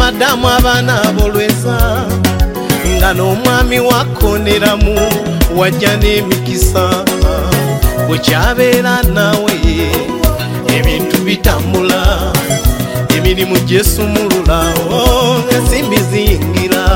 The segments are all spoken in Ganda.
madamu abaana abolweza nga n'omwami wakoneramu wajja n'emikisa bwekyabeera naawe ebintu bitambula emirimu gyesumululawo ensimbi ziyingira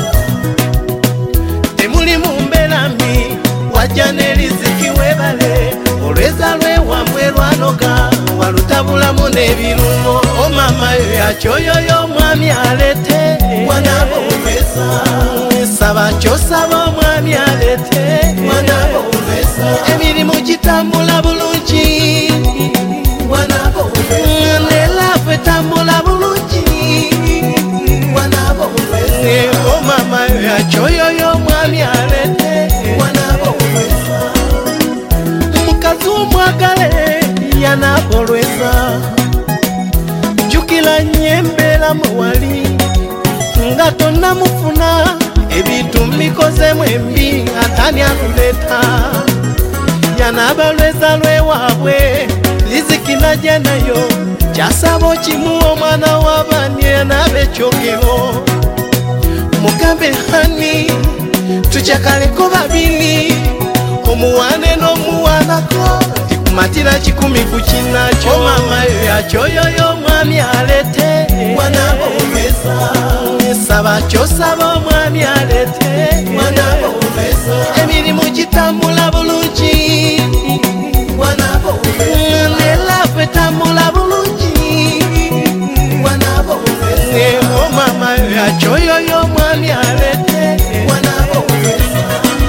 temuli mu mbeera mbi wajja n'eriziki webale olweza lwewamwe lwanoga walutabulamu n'ebirungo omama yo yakyoyoyo omwami alete wanaba olweza saba kyosaba omwami alete wanaba olweza emirimu gitambula bulungi wanaba olweza nelafu etambula bulungi wanaba olweza omama yo yakyoyoyo omwami alete wanaba olweza mukazi omwagale yanaba olweza njukira nnyo embeera mwewali nga tonnamufuna ebintu mbikozemu embi atani aluleeta yanaba olweza lwewaabwe liziki najja nayo kyasaba okimu omwana w'abaani yanaba ekyogero mugambe hani tukyakaleko babiri omuwane n'omuwanako matira 10 ku kinakyo mama yo yakyoyoyo omwami alete wanaba olweza saba kyosaba omwami alete wanaba olweza emirimu gitambula bulungi wanaba olweza nelafu etambula bulungi wanaba olweza omama yo yakyoyoyo omwami alete wanaba olweza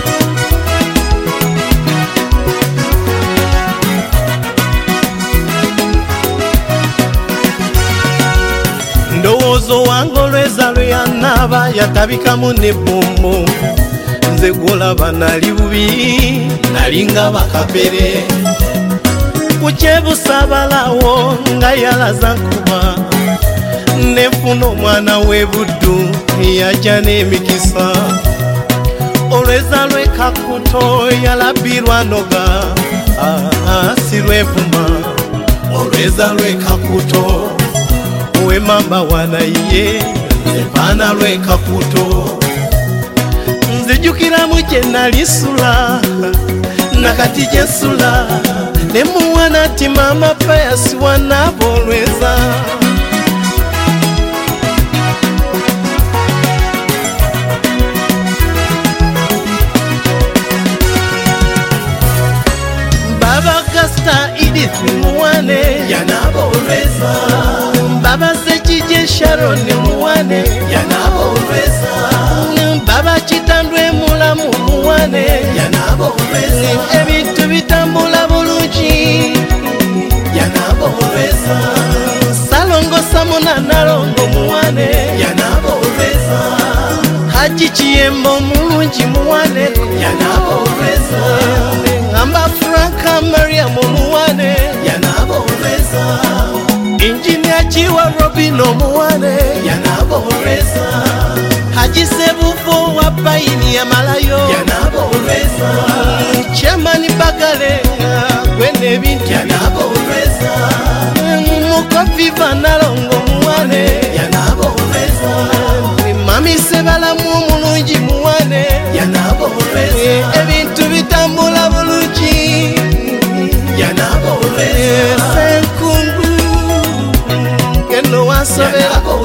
ndowoozo wange olweza lweyanaba yatabikamu n'ebbombo nze gwolaba nali bubi nalinga bakapere kukyebusabalawo nga yalaza nkuba nefuna omwana w'ebuddu yajja n'emikisa olweza lwekakuto yalabbirwa noga si lwevuma olweza lwekakuto we mamba wanaye nzepana lwekakuto nzijukiramu gye nalisula nakati gyensula nemuwana ti mama payasi wanaba olweza baba Gasta Edith muwane yanaba olweza baba Sekije Sharon muwane yanaba olweza baba Kitandwe mulamu muwane yanaba olweza ebintu bitambula bulungi yanaba olweza Salongo Samona Nalongo muwane yanaba olweza Haji Chiyembo mulungi muwane yanaba olweza ngamba Franka Maria muwane yanaba olweza Engineer Chiwa Robino muwane yanaba olweza Haji Sebufo wa Paini ya Malayo yanaba olweza Chairman Bagale gwene bintu yanaba olweza Mukofi Vanalongo muwane yanaba olweza Mami Sebala mulungi muwane yanaba olweza ebintu bitambula bulungi yanaba olweza Senkungu keno wasobera